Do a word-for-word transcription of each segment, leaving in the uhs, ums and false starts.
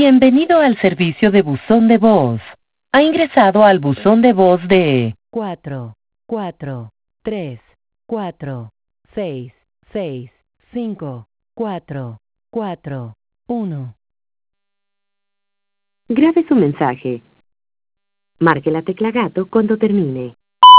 Bienvenido al servicio de buzón de voz. Ha ingresado al buzón de voz de cuatro, cuatro, tres, cuatro, seis, seis, cinco, cuatro, cuatro, uno. Grabe su mensaje. Marque la tecla gato cuando termine.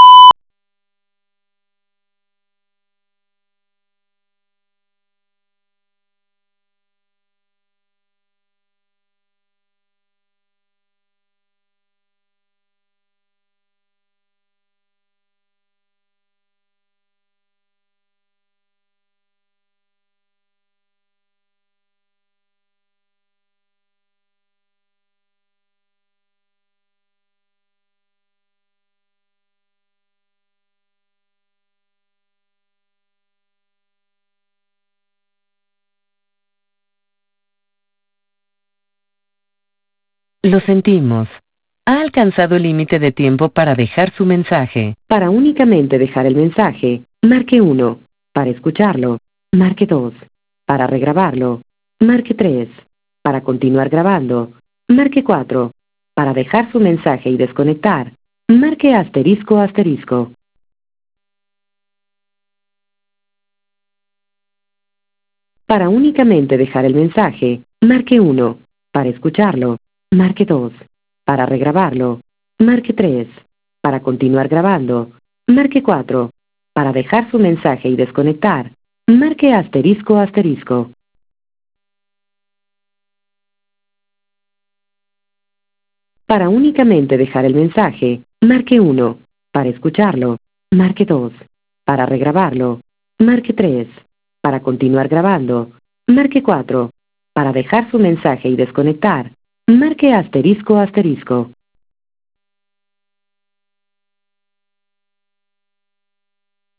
Lo sentimos. Ha alcanzado el límite de tiempo para dejar su mensaje. Para únicamente dejar el mensaje, marque uno. Para escucharlo, marque dos. Para regrabarlo, marque tres. Para continuar grabando, marque cuatro. Para dejar su mensaje y desconectar, marque asterisco asterisco. Para únicamente dejar el mensaje, marque uno. Para escucharlo, marque dos. Para regrabarlo, marque tres. Para continuar grabando, marque cuatro. Para dejar su mensaje y desconectar, marque asterisco asterisco. Para únicamente dejar el mensaje, marque uno. Para escucharlo, marque dos. Para regrabarlo, marque tres. Para continuar grabando, marque cuatro. Para dejar su mensaje y desconectar, marque asterisco asterisco.